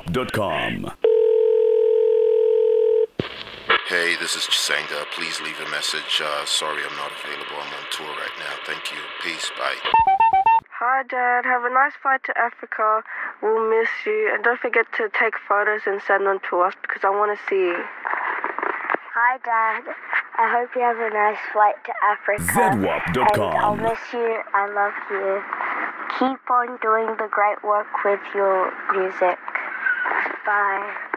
ZWAP.com. Hey, this is Chisanga. Please leave a message. Sorry I'm not available. I'm on tour right now. Thank you. Peace. Bye. Hi, Dad. Have a nice flight to Africa. We'll miss you. And don't forget to take photos and send them to us because I want to see you. Hi, Dad. I hope you have a nice flight to Africa. ZWAP.com. And I'll miss you. I love you. Keep on doing the great work with your music. Bye.